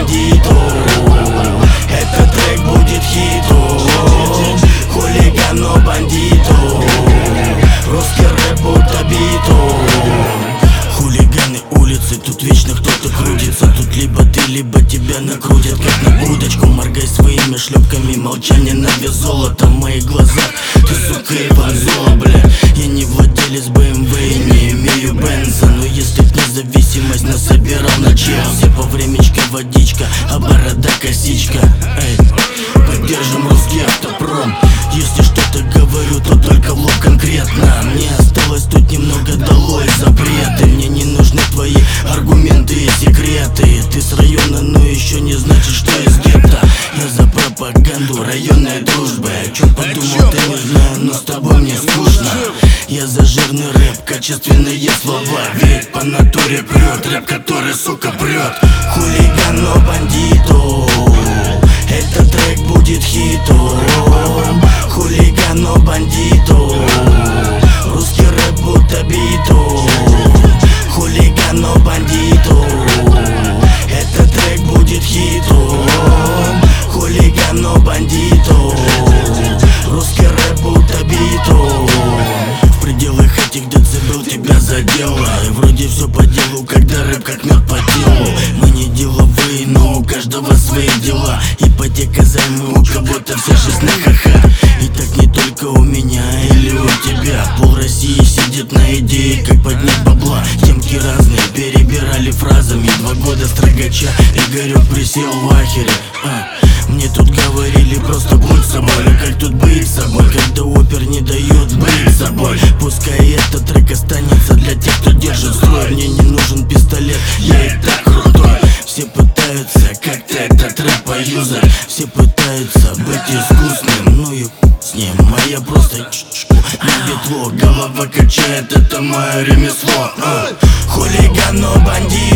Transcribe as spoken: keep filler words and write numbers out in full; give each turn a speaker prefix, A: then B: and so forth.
A: бандиту. Этот трек будет хитом. Хулигану, бандиту. Русский рэп будто биту. Хулиганы улицы, тут вечно кто-то крутится. Тут либо ты, либо тебя накрутят, как на удочку. Моргай своими шлепками, молчание на вес золота в моих глазах. Ты, сука, Иван Золо, бля. Я не владелец бэ эм вэ и не имею Бенза, но если б независимость насобирал на чел. Все по времечке водичка, а борода косичка. Эй, поддержим русский автопром. Если что-то говорю, то только в лоб конкретно. Мне осталось тут немного, долой запреты. Мне не нужны твои аргументы и секреты. Ты с района, но еще не значит, что из гетто. Я за пропаганду районной дружбы. О чем подумал, ты не знаю, но с тобой мне скучно. Я за жирный рэп, качественные слова. Ведь по натуре прет рэп, который, сука, прет. Хулигану, бандиту. Этот трек будет хитом. Хулигану, бандиту. Русский рэп будто биту. Хулигану, бандиту. Этот трек будет хитом. Хулигану, бандиту. Русский рэп будто биту. В пределах этих децибел тебя задело. И вроде все по делу, когда рэп как мед по телу. Мы не деловые, но у каждого свои дела. Ипотека, займы, у кого-то вся жизнь на ха-ха. И так не только у меня или у тебя. Пол России сидит на идее, как поднять бабла. Темки разные, перебирали фразами. Два года строгача, Игорек присел в ахере. а. Мне тут говорили, просто будь собой. А как тут быть собой, когда опер не дает быть собой? Пускай этот трек останется для тех, кто держит строй. Мне не нужен пистолет, я и так крутой. Все пытаются как-то этот рэп поюзать. Все пытаются быть искусным, ну и с ним. А я просто чучку на ветло. Голова качает, это мое ремесло. а. Хулигану, бандит.